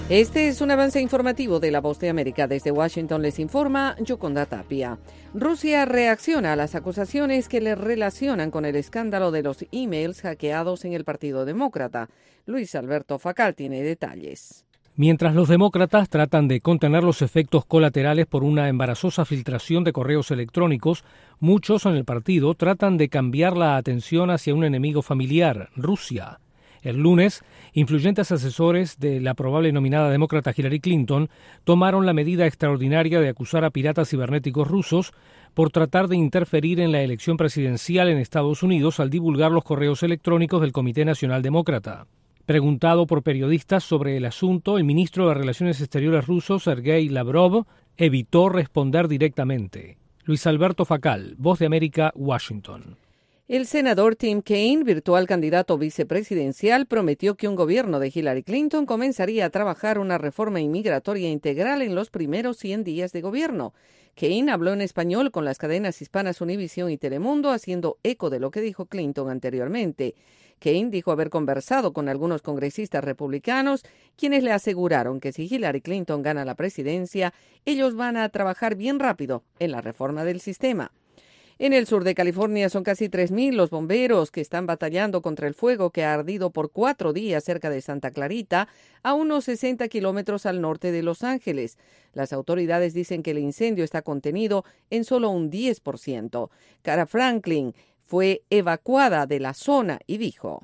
Este es un avance informativo de La Voz de América. Desde Washington les informa Yoconda Tapia. Rusia reacciona a las acusaciones que le relacionan con el escándalo de los emails hackeados en el Partido Demócrata. Luis Alberto Facal tiene detalles. Mientras los demócratas tratan de contener los efectos colaterales por una embarazosa filtración de correos electrónicos, muchos en el partido tratan de cambiar la atención hacia un enemigo familiar, Rusia. El lunes, influyentes asesores de la probable nominada demócrata Hillary Clinton tomaron la medida extraordinaria de acusar a piratas cibernéticos rusos por tratar de interferir en la elección presidencial en Estados Unidos al divulgar los correos electrónicos del Comité Nacional Demócrata. Preguntado por periodistas sobre el asunto, el ministro de Relaciones Exteriores ruso, Sergei Lavrov, evitó responder directamente. Luis Alberto Facal, Voz de América, Washington. El senador Tim Kaine, virtual candidato vicepresidencial, prometió que un gobierno de Hillary Clinton comenzaría a trabajar una reforma inmigratoria integral en los primeros 100 días de gobierno. Kaine habló en español con las cadenas hispanas Univisión y Telemundo, haciendo eco de lo que dijo Clinton anteriormente. Kaine dijo haber conversado con algunos congresistas republicanos, quienes le aseguraron que si Hillary Clinton gana la presidencia, ellos van a trabajar bien rápido en la reforma del sistema. En el sur de California son casi 3,000 los bomberos que están batallando contra el fuego que ha ardido por 4 días cerca de Santa Clarita, a unos 60 kilómetros al norte de Los Ángeles. Las autoridades dicen que el incendio está contenido en solo un 10%. Cara Franklin fue evacuada de la zona y dijo: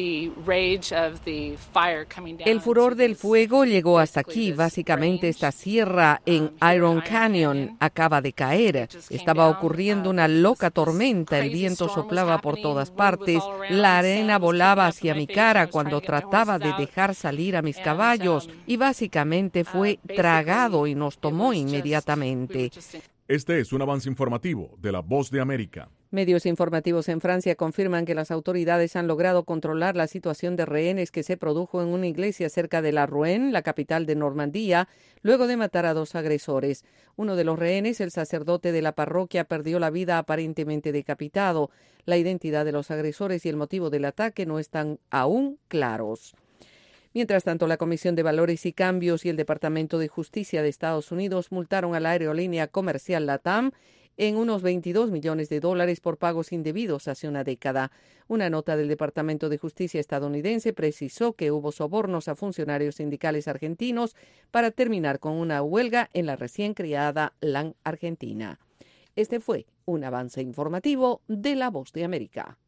el furor del fuego llegó hasta aquí. Básicamente esta sierra en Iron Canyon acaba de caer. Estaba ocurriendo una loca tormenta, el viento soplaba por todas partes, la arena volaba hacia mi cara cuando trataba de dejar salir a mis caballos y básicamente fue tragado y nos tomó inmediatamente. Este es un avance informativo de La Voz de América. Medios informativos en Francia confirman que las autoridades han logrado controlar la situación de rehenes que se produjo en una iglesia cerca de La Rouen, la capital de Normandía, luego de matar a 2 agresores. Uno de los rehenes, el sacerdote de la parroquia, perdió la vida aparentemente decapitado. La identidad de los agresores y el motivo del ataque no están aún claros. Mientras tanto, la Comisión de Valores y Cambios y el Departamento de Justicia de Estados Unidos multaron a la aerolínea comercial LATAM en unos $22 millones por pagos indebidos hace una década. Una nota del Departamento de Justicia estadounidense precisó que hubo sobornos a funcionarios sindicales argentinos para terminar con una huelga en la recién creada LAN Argentina. Este fue un avance informativo de La Voz de América.